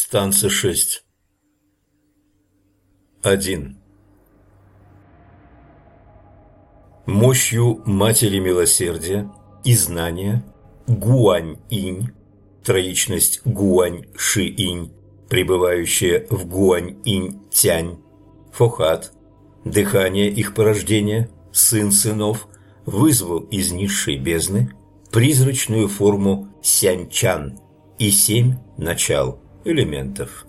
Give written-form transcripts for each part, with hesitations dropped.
Станция 6. 1. Мощью Матери Милосердия и знания Гуань-инь, троичность Гуань-ши-инь, пребывающая в Гуань-инь-тянь, Фохат, дыхание их порождения, сын сынов, вызвал из низшей бездны призрачную форму Сянь-чан и 7 начал элементов.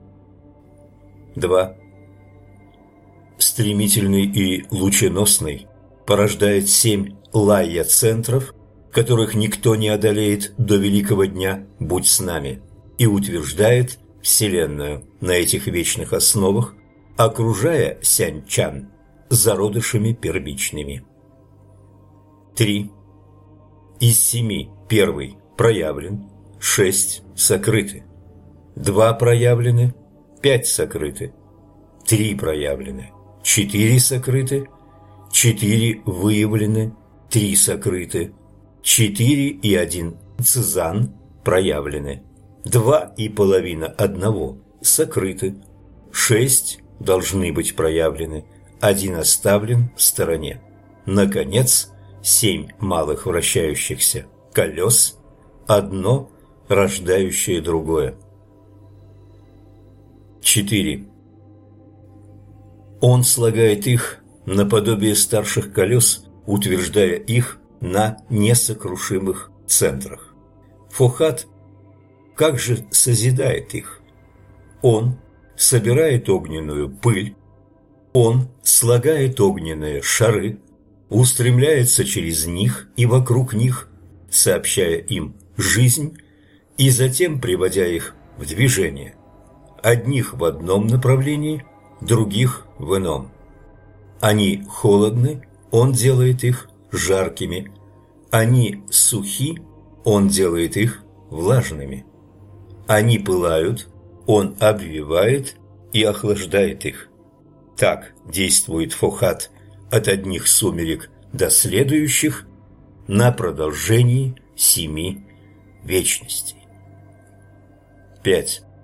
2. Стремительный и лученосный порождает 7 лайя-центров, которых никто не одолеет до великого дня, будь с нами, и утверждает Вселенную на этих вечных основах, окружая Сянь-чан зародышами первичными. 3. Из 7 первый проявлен, 6 сокрыты, 2 проявлены, 5 сокрыты, 3 проявлены, 4 сокрыты, 4 выявлены, 3 сокрыты, 4 и 1 цзан проявлены, 2 и половина одного сокрыты, 6 должны быть проявлены, 1 оставлен в стороне. Наконец, 7 малых вращающихся колес, одно рождающее другое. 4. Он слагает их наподобие старших колес, утверждая их на несокрушимых центрах. Фохат как же созидает их? Он собирает огненную пыль, он слагает огненные шары, устремляется через них и вокруг них, сообщая им жизнь и затем приводя их в движение, одних в одном направлении, других в ином. Они холодны, он делает их жаркими, они сухи, он делает их влажными. Они пылают, он обвивает и охлаждает их. Так действует Фохат от одних сумерек до следующих на продолжении 7 вечностей. 5.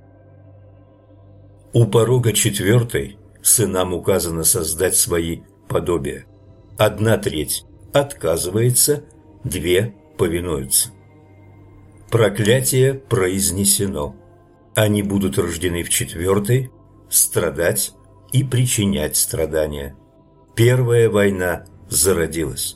У порога 4 сынам указано создать свои подобия. 1/3 отказывается, 2 повинуются. Проклятие произнесено. Они будут рождены в 4, страдать и причинять страдания. Первая война зародилась.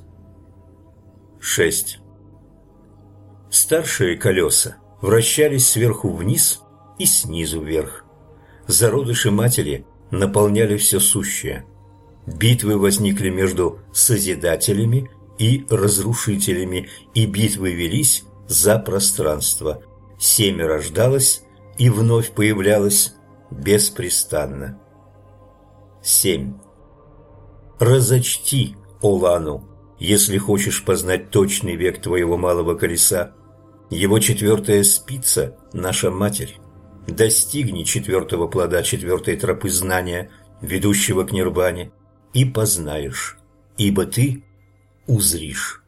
6. Старшие колеса вращались сверху вниз и снизу вверх. Зародыши матери наполняли все сущее. Битвы возникли между созидателями и разрушителями, и битвы велись за пространство. 7 рождалось и вновь появлялось беспрестанно. 7. Разочти, Олану, если хочешь познать точный век твоего малого колеса. Его 4-я спица – наша Матерь. Достигни 4-го плода 4-й тропы знания, ведущего к нирване, и познаешь, ибо ты узришь.